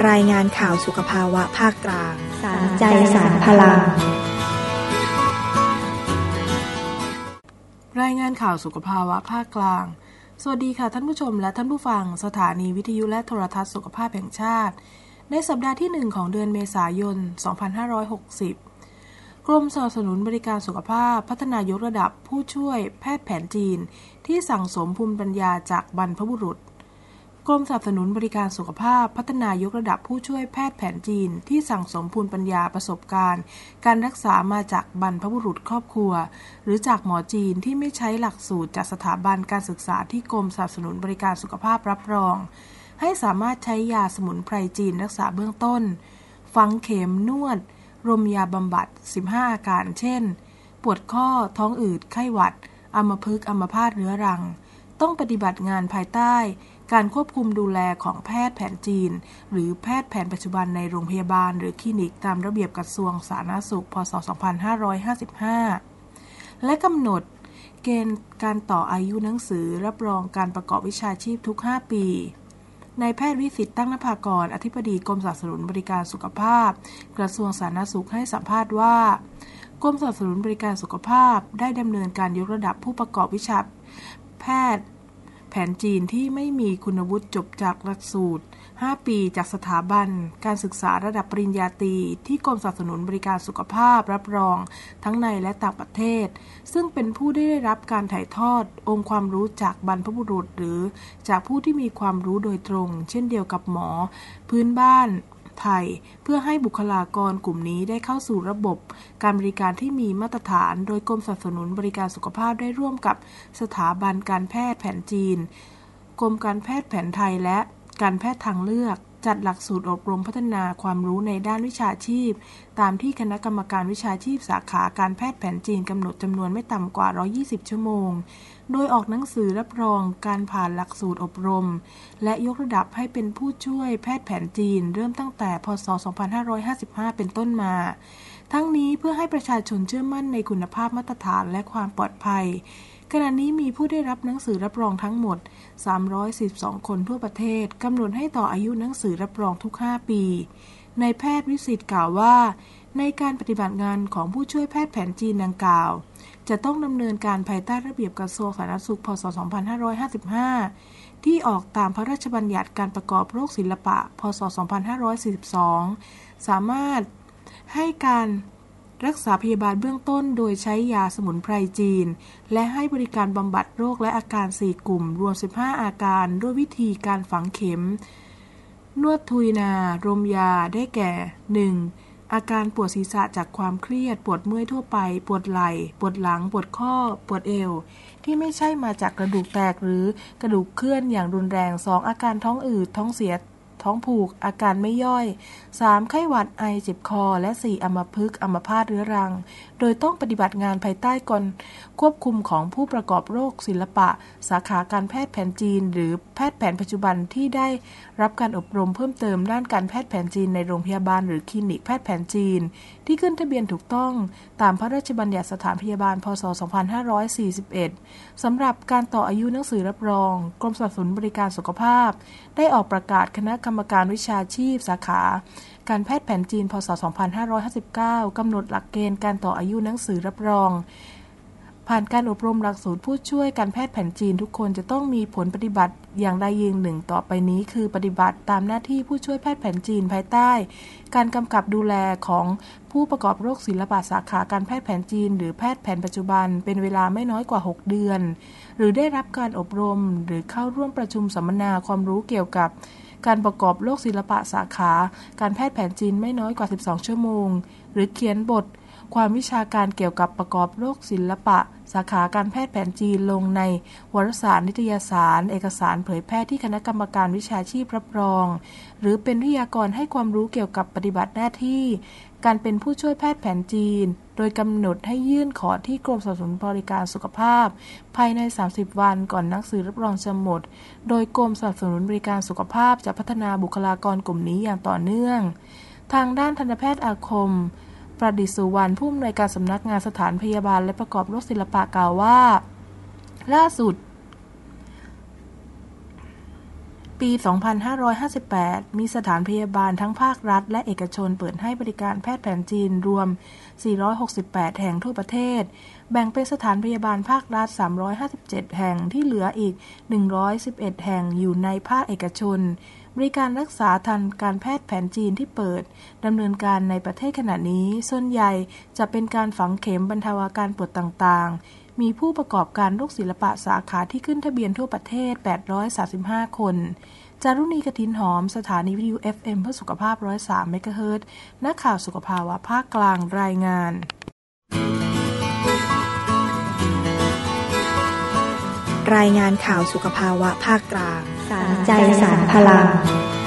รายงานข่าวสุขภาวะภาคกลางสารใจสารพลังรายงานข่าวสุขภาวะภาคกลางสวัสดีค่ะท่านผู้ชมและท่านผู้ฟังสถานีวิทยุและโทรทัศน์สุขภาพแห่งชาติในสัปดาห์ที่1ของเดือนเมษายน 2560 กรมสนับสนุนบริการสุขภาพพัฒนายกระดับผู้ช่วยแพทย์แผนจีนที่สั่งสมภูมิปัญญาจากบรรพบุรุษกรมสนับสนุนบริการสุขภาพพัฒนายกระดับผู้ช่วยแพทย์แผนจีนที่สั่งสมภูมิปัญญาประสบการณ์การรักษามาจากบรรพบุรุษครอบครัวหรือจากหมอจีนที่ไม่ใช้หลักสูตรจากสถาบันการศึกษาที่กรมสนับสนุนบริการสุขภาพรับรองให้สามารถใช้ยาสมุนไพรจีนรักษาเบื้องต้นฝังเข็มนวดรมยาบำบัด15อาการเช่นปวดข้อท้องอืดไข้หวัดอัมพฤกษ์อัมพาตเรื้อรังต้องปฏิบัติงานภายใต้การควบคุมดูแลของแพทย์แผนจีนหรือแพทย์แผนปัจจุบันในโรงพยาบาลหรือคลินิกตามระเบียบกระทรวงสาธารณสุขพ.ศ. 2555และกำหนดเกณฑ์การต่ออายุหนังสือรับรองการประกอบวิชาชีพทุก5ปีนายแพทย์วิสิทธิ์ตั้งนภากรอธิบดีกรมสนับสนุนบริการสุขภาพกระทรวงสาธารณสุขให้สัมภาษณ์ว่ากรมสนับสนุนบริการสุขภาพได้ดำเนินการยกระดับผู้ประกอบวิชาแพทย์แผนจีนที่ไม่มีคุณวุฒิจบจากหลักสูตร5ปีจากสถาบันการศึกษาระดับปริญญาตรีที่กรมสนับสนุนบริการสุขภาพรับรองทั้งในและต่างประเทศซึ่งเป็นผู้ได้รับการถ่ายทอดองค์ความรู้จากบรรพบุรุษหรือจากผู้ที่มีความรู้โดยตรงเช่นเดียวกับหมอพื้นบ้านไทยเพื่อให้บุคลากรกลุ่มนี้ได้เข้าสู่ระบบการบริการที่มีมาตรฐานโดยกรมสนับสนุนบริการสุขภาพได้ร่วมกับสถาบันการแพทย์แผนจีนกรมการแพทย์แผนไทยและการแพทย์ทางเลือกจัดหลักสูตรอบรมพัฒนาความรู้ในด้านวิชาชีพตามที่คณะกรรมการวิชาชีพสาขาการแพทย์แผนจีนกำหนดจำนวนไม่ต่ำกว่า120ชั่วโมงโดยออกหนังสือรับรองการผ่านหลักสูตรอบรมและยกระดับให้เป็นผู้ช่วยแพทย์แผนจีนเริ่มตั้งแต่พ.ศ. 2555เป็นต้นมาทั้งนี้เพื่อให้ประชาชนเชื่อมั่นในคุณภาพมาตรฐานและความปลอดภัยขณะนี้มีผู้ได้รับหนังสือรับรองทั้งหมด342คนทั่วประเทศกำหนดให้ต่ออายุหนังสือรับรองทุก5ปีนายแพทย์วิสิทธิ์กล่าวว่าในการปฏิบัติงานของผู้ช่วยแพทย์แผนจีนดังกล่าวจะต้องดำเนินการภายใต้ระเบียบกระทรวงสาธารณสุขพ.ศ. 2555ที่ออกตามพระราชบัญญัติการประกอบโรคศิลปะพ.ศ. 2542สามารถให้การรักษาพยาบาลเบื้องต้นโดยใช้ยาสมุนไพรจีนและให้บริการบำบัดโรคและอาการ4กลุ่มรวม15อาการด้วยวิธีการฝังเข็มนวดทุยนารมยาได้แก่ 1. อาการปวดศีรษะจากความเครียดปวดเมื่อยทั่วไปปวดไหล่ปวดหลังปวดข้อปวดเอวที่ไม่ใช่มาจากกระดูกแตกหรือกระดูกเคลื่อนอย่างรุนแรง 2. อาการท้องอืดท้องเสียท้องผูกอาการไม่ย่อย 3. ไข้หวัดไอเจ็บคอและ 4. อัมพฤกษ์อัมพาตเรื้อรังโดยต้องปฏิบัติงานภายใต้การควบคุมของผู้ประกอบโรคศิลปะสาขาการแพทย์แผนจีนหรือแพทย์แผนปัจจุบันที่ได้รับการอบรมเพิ่มเติมด้านการแพทย์แผนจีนในโรงพยาบาลหรือคลินิกแพทย์แผนจีนที่ขึ้นทะเบียนถูกต้องตามพระราชบัญญัติสถานพยาบาลพ.ศ. 2541สำหรับการต่ออายุหนังสือรับรองกรมสนับสนุนบริการสุขภาพได้ออกประกาศคณะกรรมการวิชาชีพสาขาการแพทย์แผนจีนพ.ศ. 2559กำหนดหลักเกณฑ์การต่ออายุหนังสือรับรองผ่านการอบรมหลักสูตรผู้ช่วยการแพทย์แผนจีนทุกคนจะต้องมีผลปฏิบัติอย่างใดอย่างหนึ่งต่อไปนี้คือปฏิบัติตามหน้าที่ผู้ช่วยแพทย์แผนจีนภายใต้การกำกับดูแลของผู้ประกอบโรคศิลปะสาขาการแพทย์แผนจีนหรือแพทย์แผนปัจจุบันเป็นเวลาไม่น้อยกว่า6เดือนหรือได้รับการอบรมหรือเข้าร่วมประชุมสัมมนาความรู้เกี่ยวกับการประกอบโรคศิลปะสาขาการแพทย์แผนจีนไม่น้อยกว่า12ชั่วโมงหรือเขียนบทความวิชาการเกี่ยวกับประกอบโรคศิลปะสาขาการแพทย์แผนจีนลงในวารสารนิตยสารเอกสารเผยแพร่ที่คณะกรรมการวิชาชีพรับรองหรือเป็นวิทยากรให้ความรู้เกี่ยวกับปฏิบัติหน้าที่การเป็นผู้ช่วยแพทย์แผนจีนโดยกำหนดให้ยื่นขอที่กรมสนับสนุนบริการสุขภาพภายใน30วันก่อนหนังสือรับรองจะหมดโดยกรมสนับสนุนบริการสุขภาพจะพัฒนาบุคลากรกลุ่มนี้อย่างต่อเนื่องทางด้านทันตแพทย์อาคมประดิษฐ์สุวรรณผู้อำนวยการสำนักงานสถานพยาบาลและประกอบโรคศิลปะกล่าวว่าล่าสุด ปปี 2558 มีสถานพยาบาลทั้งภาครัฐและเอกชนเปิดให้บริการแพทย์แผนจีนรวม 468 แห่งทั่วประเทศ แบ่งเป็นสถานพยาบาลภาครัฐ 357 แห่งที่เหลืออีก 111 แห่งอยู่ในภาคเอกชน บริการรักษาทางการแพทย์แผนจีนที่เปิดดำเนินการในประเทศขณะนี้ส่วนใหญ่จะเป็นการฝังเข็มบรรเทาอาการปวดต่างๆมีผู้ประกอบการโรคศิลปะสาขาที่ขึ้นทะเบียนทั่วประเทศ 835 คนจารุณีกฐินหอมสถานีวิทยุ FM เพื่อสุขภาพ 103 เมกะเฮิรตซ์นักข่าวสุขภาวะภาคกลางรายงานรายงานข่าวสุขภาวะภาคกลางสารใจสารพลัง